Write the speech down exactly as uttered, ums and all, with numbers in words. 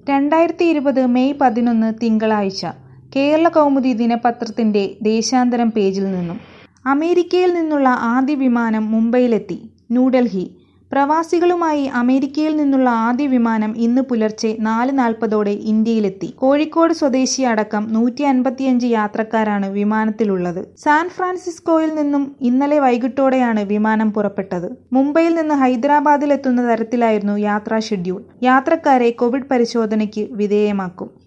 രണ്ടായിരത്തി ഇരുപത് മെയ് പതിനൊന്ന് തിങ്കളാഴ്ച. കേരളകൗമുദി ദിനപത്രത്തിന്റെ ദേശാന്തരം പേജിൽ നിന്നും. അമേരിക്കയിൽ നിന്നുള്ള ആദ്യ വിമാനം മുംബൈയിലെത്തി. ന്യൂഡൽഹി: പ്രവാസികളുമായി അമേരിക്കയിൽ നിന്നുള്ള ആദ്യ വിമാനം ഇന്ന് പുലർച്ചെ നാല് നാൽപ്പതോടെ ഇന്ത്യയിലെത്തി. കോഴിക്കോട് സ്വദേശിയടക്കം നൂറ്റി അൻപത്തിയഞ്ച് യാത്രക്കാരാണ് വിമാനത്തിലുള്ളത്. സാൻ ഫ്രാൻസിസ്കോയിൽ നിന്നും ഇന്നലെ വൈകിട്ടോടെയാണ് വിമാനം പുറപ്പെട്ടത്. മുംബൈയിൽ നിന്ന് ഹൈദരാബാദിലെത്തുന്ന തരത്തിലായിരുന്നു യാത്രാ ഷെഡ്യൂൾ. യാത്രക്കാരെ കോവിഡ് പരിശോധനയ്ക്ക് വിധേയമാക്കും.